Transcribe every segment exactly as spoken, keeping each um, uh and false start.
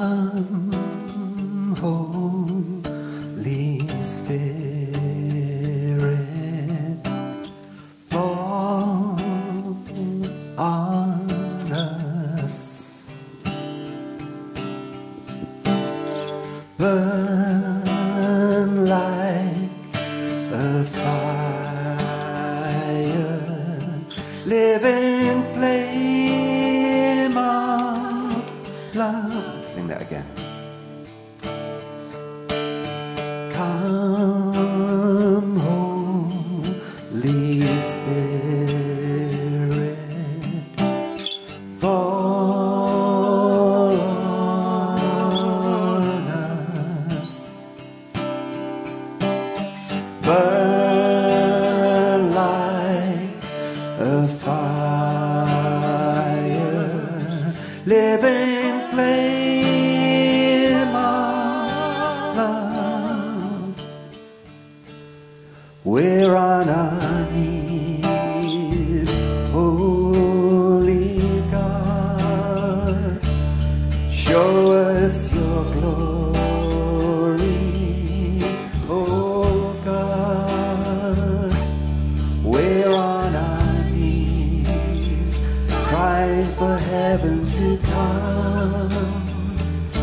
Come, Holy Spirit, fall on us. Burn like a fire, living flame of love. Sing that again. Come, Holy Spirit, fall on us. Burn like a fire, living flame of love. We're on our knees, Holy God. Show us your glory, oh God. We're on our knees, crying for heaven to come to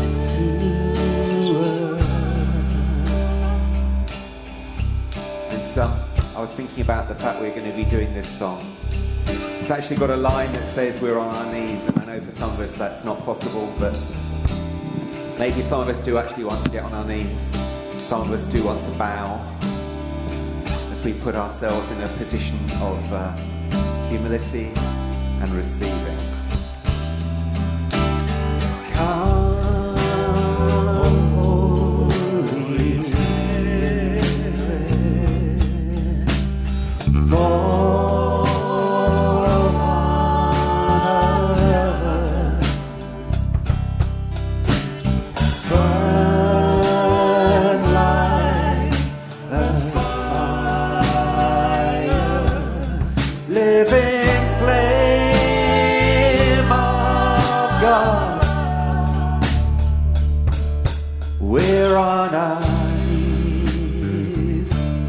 us. And so, I was thinking about the fact we're going to be doing this song. It's actually got a line that says we're on our knees, and I know for some of us that's not possible, but maybe some of us do actually want to get on our knees. Some of us do want to bow as we put ourselves in a position of uh, humility and receiving. Come, Holy Spirit, fall on us. Burn like a fire, living flame of God. We're on our knees,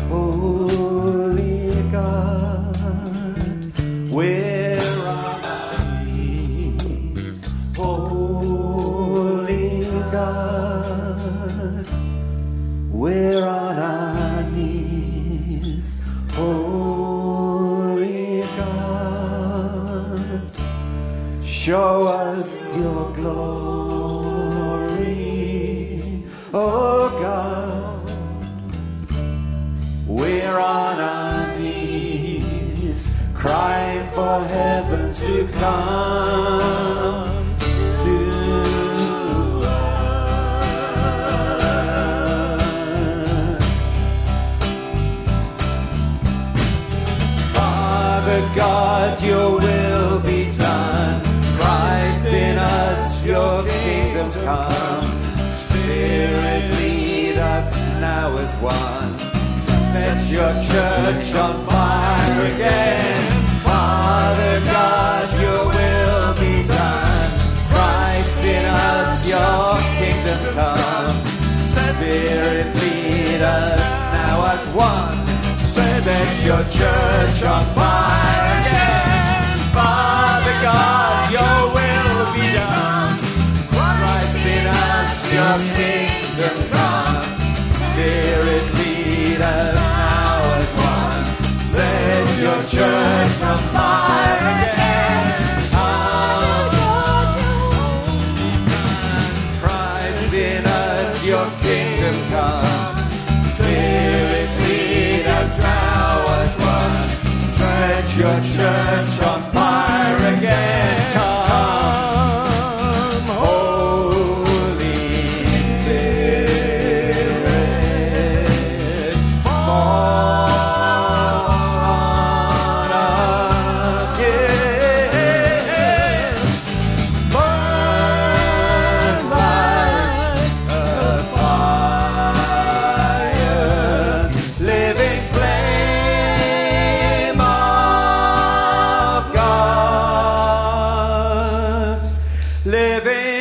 Holy God. We're on our knees, Holy God. We're on our knees, Holy God. Show us your glory, oh God. We're on our knees, crying for heaven to come to us. Father God, your will be done. Christ in us, your kingdom come. Spirit, lead us now as one. Set your church on fire again. Father God, your will be done. Christ in us, your kingdom come. Spirit, lead us now as one. Set your church on fire again. Father God, your will be done. Christ in us, your kingdom come. Spirit, lead us now as one. Set your church on fire again. Christ in us, your kingdom come. Spirit, lead us now as one. Set your church on fire again. Come, Holy Spirit, fall on us, yeah. Burn like a fire, living flame of God, living